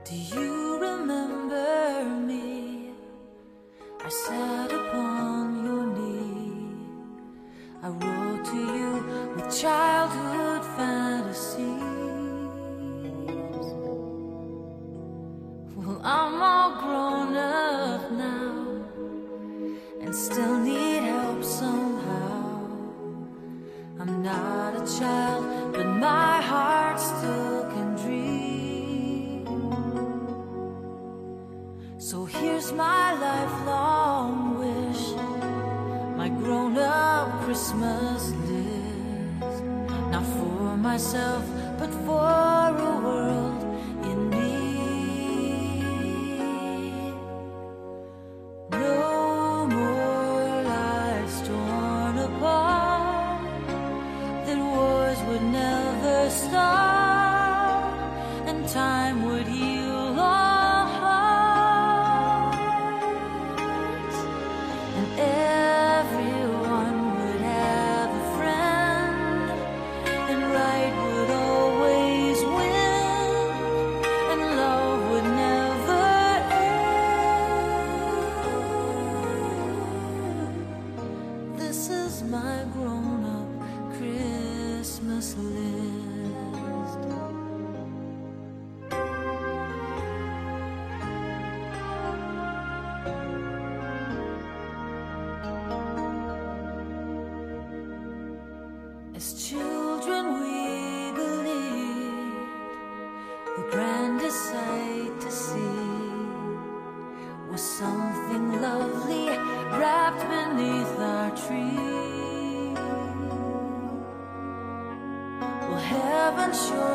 Do you remember me? I sat upon your knee. I wrote to you with childhood fantasies. Well, I'm all grown up now and still need help somehow. I'm not a child, but my heart still can dream. So here's my lifelong wish, my grown-up Christmas list. Not for myself, but for a world in need. No more lives torn apart, that wars would never stop, and time would heal all hearts, and everyone would have a friend, and right would always win, and love would never end. This is my grown-up Christmas list. As children we believed the grandest sight to see was something lovely wrapped beneath our tree. Well, heaven sure